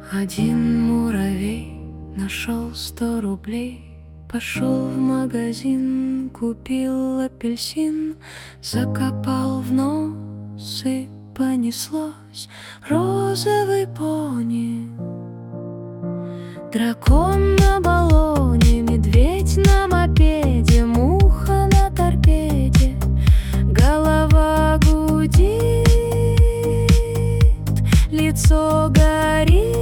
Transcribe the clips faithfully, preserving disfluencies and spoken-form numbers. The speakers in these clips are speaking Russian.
Один муравей нашел сто рублей, пошел в магазин, купил апельсин, закопал в нос и понеслось. Розовый пони, дракон на баллоне, медведь на мопеде, муха на торпеде, голова гудит, лицо горит,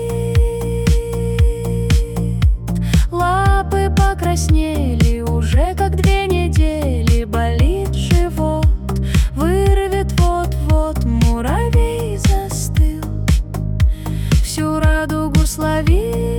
лапы покраснели уже как две недели, болит живот, вырвет вот-вот. Муравей застыл, всю радугу словил.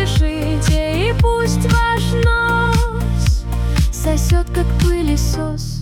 Сосет, как пылесос.